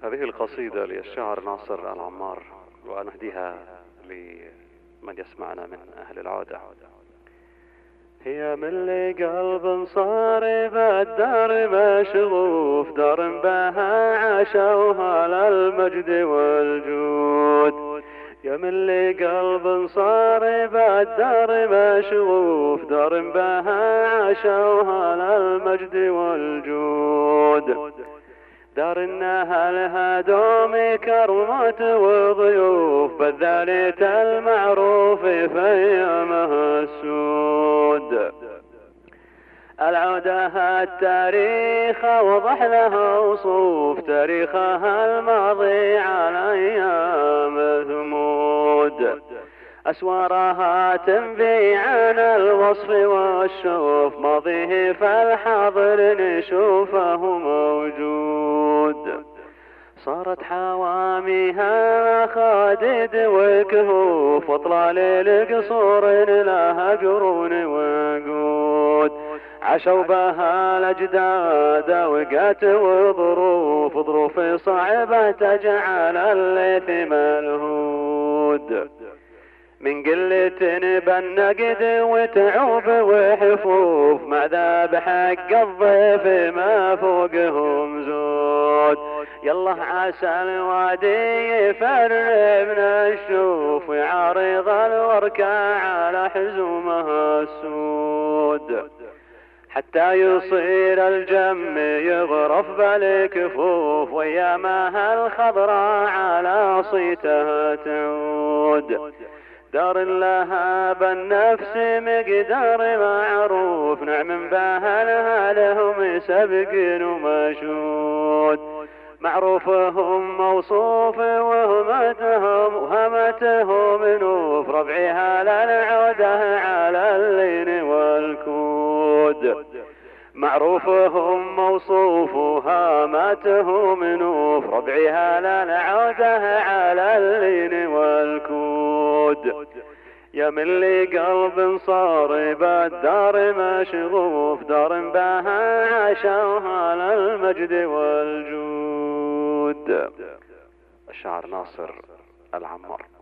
هذه القصيدة للشاعر ناصر العمار، ونهديها لمن يسمعنا من أهل العودة. هي من لي قلب صار بالدار مشغوف، دار بها عاشوها للمجد والجود. يا من لي قلب صار بالدار مشغوف، دار بها عاشوها للمجد والجود. دار انها لها دوم كرمات وضيوف، بذلت المعروف في ايامها السود. العودها التاريخ وضح لها وصوف، تاريخها الماضي على ايام ثمود. أسوارها تنبي عن الوصف والشوف، ماضيه فالحاضر نشوفه موجود. صارت حواميها خادد وكهوف، واطلال القصور لها قرون وقود. عاشوا بها الاجداد وقات وظروف، ظروف صعبة تجعل الليث ملهود. من قلة بالنقد وتعوب وحفوف، مع ذا حق الضيف ما فوقهم زود. يالله عسى الوادي يفرب الشوف، ويعارض الوركة على حزومها السود. حتى يصير الجم يغرف بالكفوف، وايامها الخضراء على صيتها تعود. دار لها بالنفس مقدار معروف، نعم بها لها لهم سبق ومشهود. معروفهم موصوف وهمتهم نوف، ربعها للعوده على اللين والكود. معروفهم موصوف وهامتهم نوف، ربعها للعوده على اللين والكود. يا من لي قلب صار بالدار مشغوف، دار بها عاشوها للمجد والجود. الشاعر ناصر العمار.